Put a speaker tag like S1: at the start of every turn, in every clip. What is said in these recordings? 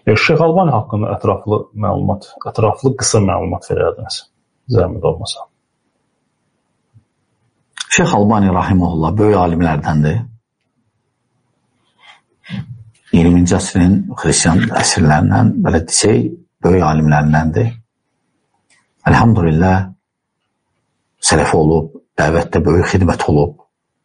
S1: Şeyx Albani haqqında ətraflı qısa məlumat verərdiniz, zəhmət olmasa.
S2: Şeyx Albani rahimehullah böyük alimlərdəndir. 20-ci əsrin xristiyan əsrlərindən, belə desək, böyük alimlərindəndir. Elhamdülillah, sələfi olub, dəvətdə böyük xidmət olub.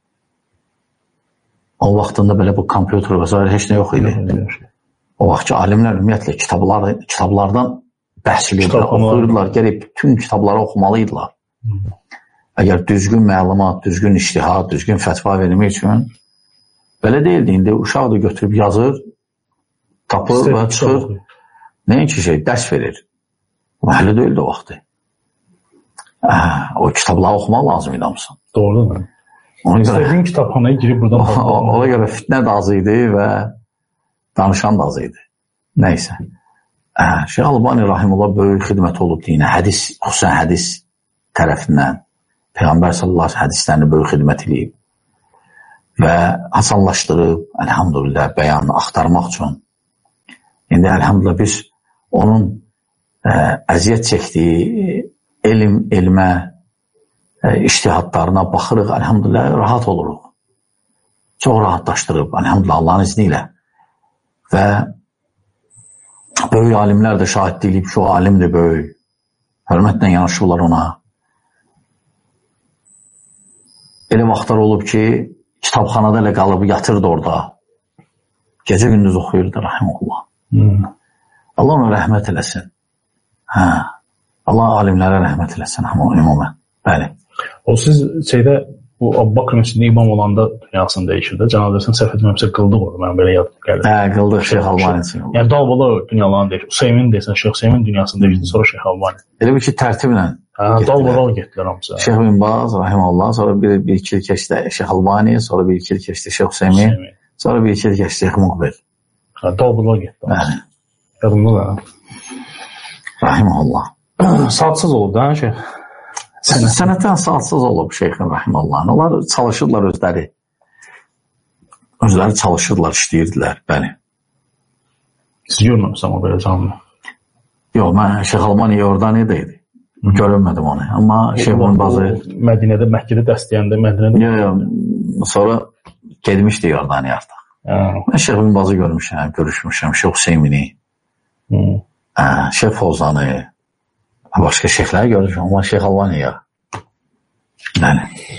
S2: O vaxtında belə bu kompüter və s. heç nə yox idi. O vaxtki alimlər ümumiyyətlə kitablardan bəhs edirlər, oxuyurdular, gərək bütün kitabları oxumalıydılar. Əgər düzgün məlumat, düzgün iştihad, düzgün fətva vermək üçün belə deyildi. İndi uşaq da götürüb yazır, tapır və çıxır. Nəinki dərs verir. Bu hələ deyildi o vaxtı. O kitabları oxumaq lazım idi hamısı.
S1: Doğrudur. İstədiyin kitabxanaya girib buradan baxmaq.
S2: Ona görə fitnə də az idi və danışan da az idi. Nəysə. Şeyx Albani rahimehullah böyük xidmət olub dinə. Xüsusən hədis tərəfindən. Peyğəmbər sallallahu aleyhi hədislərini böyük xidmət edib. Və asanlaşdırıb, elhamdülillah, bəyanını axtarmaq üçün. İndi elhamdülillah biz onun əziyyət çəkdiyi elmə, iştihadlarına baxırıq, elhamdülillah, rahat oluruq. Çox rahatlaşdırıb, elhamdülillah, Allahın izni ilə. Və böyük alimlər də şahidlik edib, şu alimdir böyük. Hörmətlə yanaşırlar ona. Elə vaxtlar olub ki, kitabxanada elə qalıb, yatırdı orada. Gecə gündüz oxuyurdu, rahimehullah. Allah ona rəhmət eləsin. Allah alimlərə rəhmət eləsin, ümumən. Bəli.
S1: O siz bu Əbu Bakr məscidində imam olanda dünyasını dəyişir də, cənazəsini səhv etməmsə qıldıq onu, mən belə yad gəlir.
S2: Qıldıq Şeyx Albani üçün.
S1: Yəni dalbala dünyalarını dəyişir. Hüseymin deyirsən, Şeyx Hüseymin dünyasını dəyişdi, sonra Şeyx Albani.
S2: Elə bir ki, tərtiblə
S1: dalbala getdilər hamısı.
S2: Şeyx bin Baz, rahimehullah, sonra bir-iki il keçdi Şeyx Albani, sonra bir-iki il keçdi Şeyx Hüseymin, sonra bir-iki il keçdi Şeyx Muqbil.
S1: Dalbala getdi.
S2: Bəli.
S1: Yadımda da.
S2: Rahimehullah.
S1: Saatsız olub da, Şeyx?
S2: Sənətdən saatsız olub Şeyxin rahimehullahın. Onlar çalışırlar özləri. Özləri çalışırlar, işləyirdilər, bəli.
S1: Siz görməmişsiniz ama belə canlı?
S2: Yox, mən Şeyx Albani Yordaniyada idi. Görünmədim onu. Amma Şeyxin bazı...
S1: Mədinədə, Məkkədə dəstəyəndə, Mədinədə...
S2: Yox, sonra gedmişdi Yordaniya artıq. Mən Şeyxin bazı görmüşəm, görüşmüşəm, Şeyx Hüseymini, Şeyx Fozanı, başqa şeyxləri görmüşəm, amma Şeyx Albaniya. Bəli.